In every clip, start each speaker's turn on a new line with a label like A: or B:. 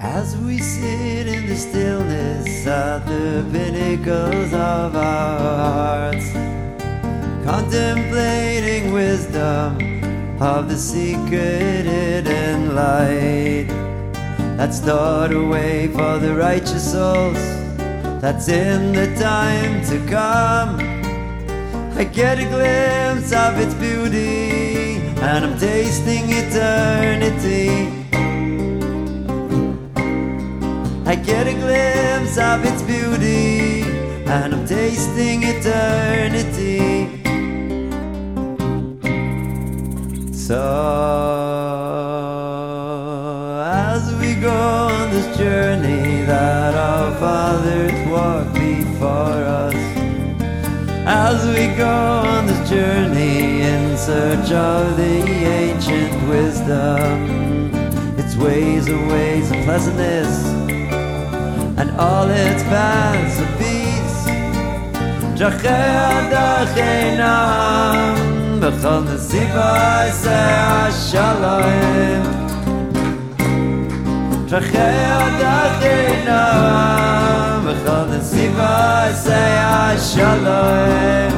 A: As we sit in the stillness at the pinnacles of our hearts, contemplating wisdom of the secret hidden light that's stored away for the righteous souls that's in the time to come. I get a glimpse of its beauty and I'm tasting eternity. I get a glimpse of its beauty and I'm tasting eternity. So as we go on this journey that our fathers walked before us, as we go on this journey in search of the ancient wisdom, its ways are ways of pleasantness and all its paths of peace. Drachei Adachinam b'chol nesivai Hashalom. Drachei Adachinam b'chol nesivai Hashalom.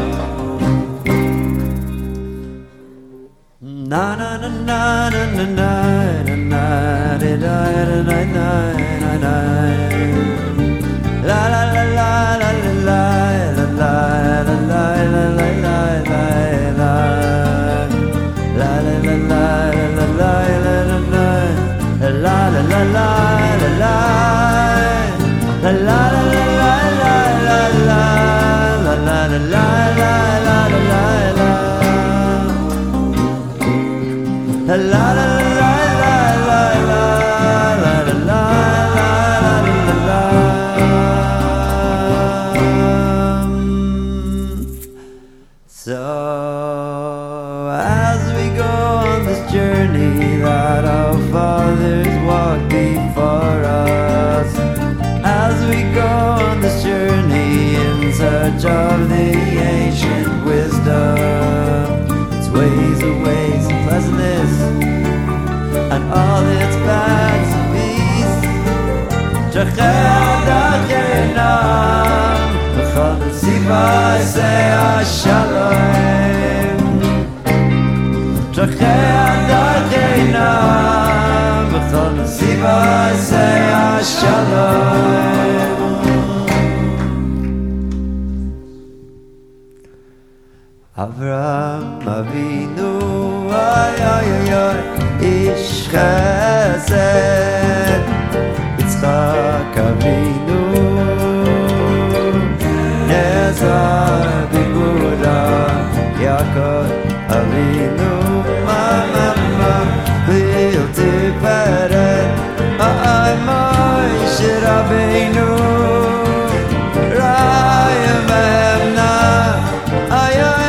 A: Na na na na na na na na na na na na. La la la la la la la la la la la la la la la la So as we go on this journey that our fathers walked before us, as we go on this journey in search of the ancient wisdom, its ways are ways of pleasantness and all its paths of peace. Drachei Adachinam b'chol nesivai Hashalom. Drachei Adachinam b'chol nesivai Hashalom. Avraham Avinu, ay ay ay ay, ish chesed. Yitzchak Avinu, Nezar b'gvura. Yaakov Avinu, ma bil tiferet. Ay Moshe Rabbeinu, Rayim Emna. Ay ay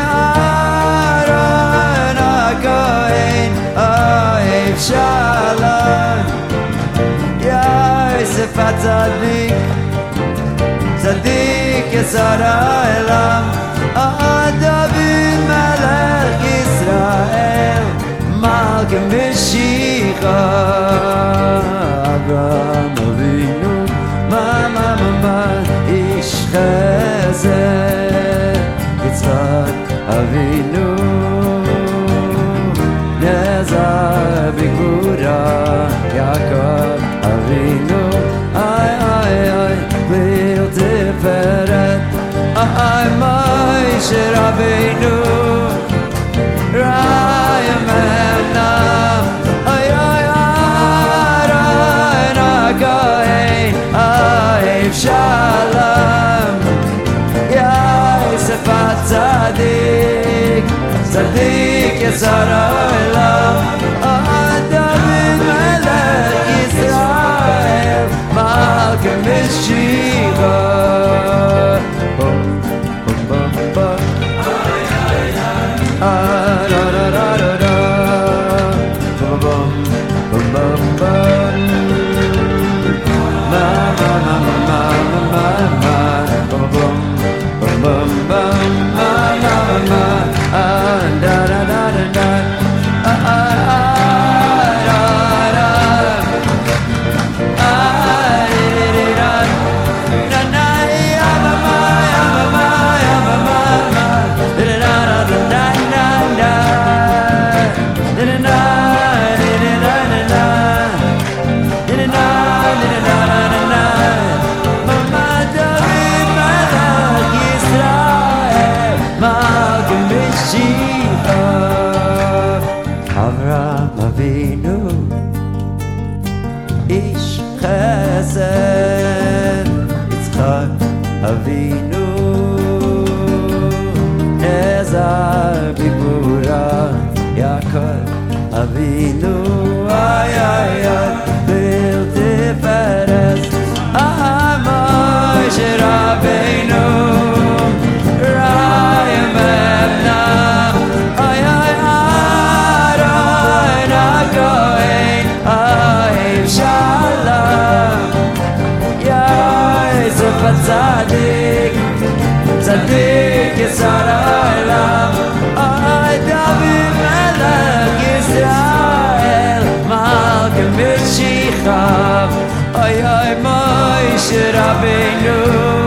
A: Aaron HaKohen, Ohev Shalom. Yosef HaTzadik, Tzadik Yesod HaOlam. David Melech Yisrael, Malkem Meshicha. Avraham Avinu, ma ish chesed. Yitzchak Avinu, Nezar b'gvura. Yaakov Avinu, ay bil tiferet. Ay Moshe Rabbeinu, Rayim Emna. Ay Aaron HaKohen, Ohev Shalom. Yosef HaTzadik, Tzadik Yesod HaOlam. David Melech Yisrael, Malkem Meshicha. chesed. Yitzchak Avinu nezar b'gvura, Yaakov Avinu ay ay ay bil tiferes. Moshe Rabbeinu Rayim Ebna ay ay Aaron HaKohen Ohev Shalom Yosef HaTzadik Tzadik Yisar Ha'olam ay David Melech Yisrael Malka Mishichav ay ay Moshe Rabbeinu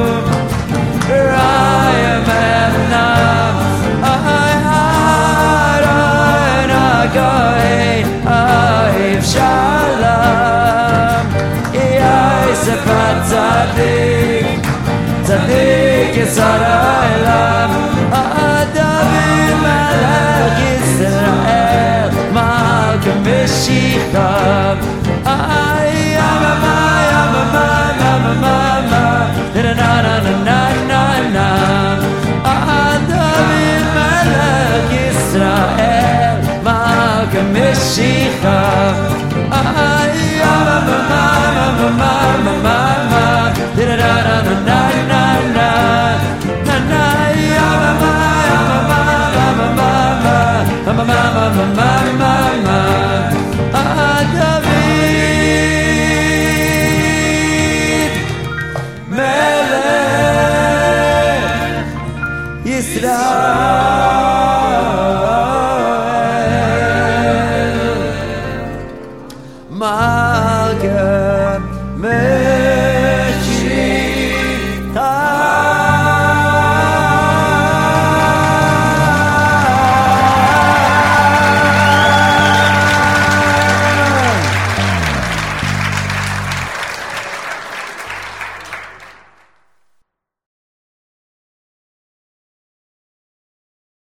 A: Rayim Ebna ay Aaron HaKohen Ohev Shalom Yosef HaTzadik Tzadik Yisar Ha'olam David Melech Yisrael Malka Mishichav ay David Melech Yisrael Malka Mishichav ay